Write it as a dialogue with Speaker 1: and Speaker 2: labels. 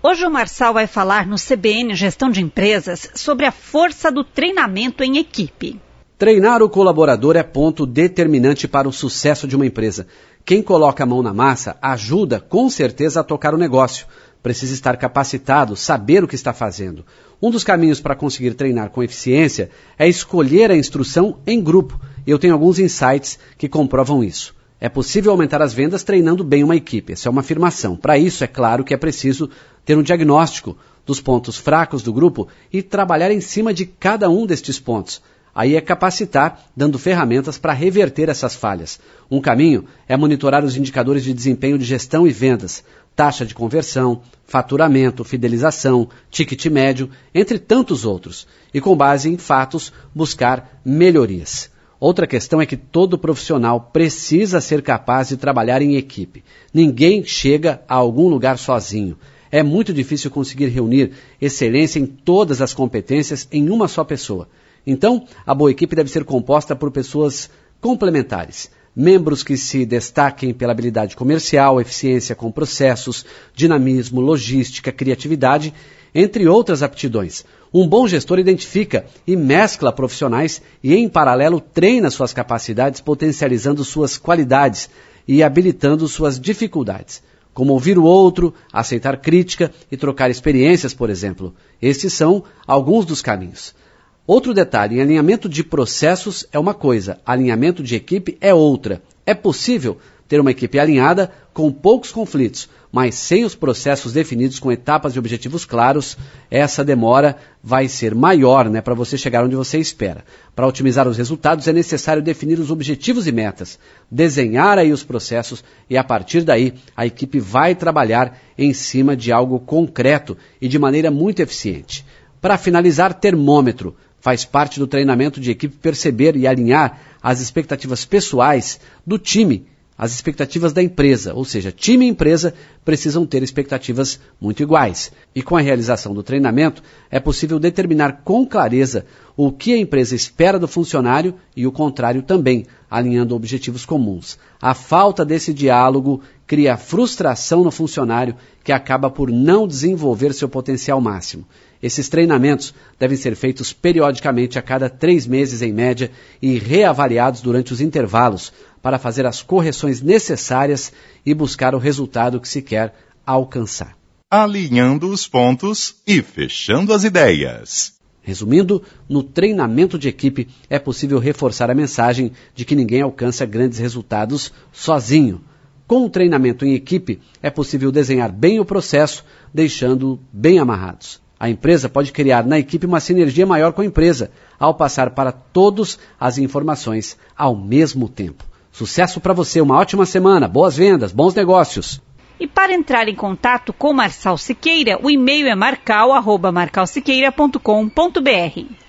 Speaker 1: Hoje o Marçal vai falar no CBN Gestão de Empresas sobre a força do treinamento em equipe.
Speaker 2: Treinar o colaborador é ponto determinante para o sucesso de uma empresa. Quem coloca a mão na massa ajuda, com certeza, a tocar o negócio. Precisa estar capacitado, saber o que está fazendo. Um dos caminhos para conseguir treinar com eficiência é escolher a instrução em grupo. E eu tenho alguns insights que comprovam isso. É possível aumentar as vendas treinando bem uma equipe. Essa é uma afirmação. Para isso, é claro que é preciso ter um diagnóstico dos pontos fracos do grupo e trabalhar em cima de cada um destes pontos. Aí é capacitar, dando ferramentas para reverter essas falhas. Um caminho é monitorar os indicadores de desempenho de gestão e vendas, taxa de conversão, faturamento, fidelização, ticket médio, entre tantos outros. E com base em fatos, buscar melhorias. Outra questão é que todo profissional precisa ser capaz de trabalhar em equipe. Ninguém chega a algum lugar sozinho. É muito difícil conseguir reunir excelência em todas as competências em uma só pessoa. Então, a boa equipe deve ser composta por pessoas complementares. Membros que se destaquem pela habilidade comercial, eficiência com processos, dinamismo, logística, criatividade, entre outras aptidões. Um bom gestor identifica e mescla profissionais e, em paralelo, treina suas capacidades, potencializando suas qualidades e habilitando suas dificuldades. Como ouvir o outro, aceitar crítica e trocar experiências, por exemplo. Estes são alguns dos caminhos. Outro detalhe, alinhamento de processos é uma coisa, alinhamento de equipe é outra. É possível ter uma equipe alinhada com poucos conflitos, mas sem os processos definidos com etapas e objetivos claros, essa demora vai ser maior, para você chegar onde você espera. Para otimizar os resultados é necessário definir os objetivos e metas, desenhar aí os processos e a partir daí a equipe vai trabalhar em cima de algo concreto e de maneira muito eficiente. Para finalizar, termômetro. Faz parte do treinamento de equipe perceber e alinhar as expectativas pessoais do time, as expectativas da empresa, ou seja, time e empresa precisam ter expectativas muito iguais. E com a realização do treinamento, é possível determinar com clareza o que a empresa espera do funcionário e o contrário também, alinhando objetivos comuns. A falta desse diálogo cria frustração no funcionário que acaba por não desenvolver seu potencial máximo. Esses treinamentos devem ser feitos periodicamente a cada 3 meses em média e reavaliados durante os intervalos para fazer as correções necessárias e buscar o resultado que se quer alcançar.
Speaker 3: Alinhando os pontos e fechando as ideias.
Speaker 2: Resumindo, no treinamento de equipe é possível reforçar a mensagem de que ninguém alcança grandes resultados sozinho. Com o treinamento em equipe é possível desenhar bem o processo, deixando bem amarrados. A empresa pode criar na equipe uma sinergia maior com a empresa, ao passar para todos as informações ao mesmo tempo. Sucesso para você, uma ótima semana, boas vendas, bons negócios.
Speaker 1: E para entrar em contato com Marçal Siqueira, o e-mail é marcal@marcalsiqueira.com.br.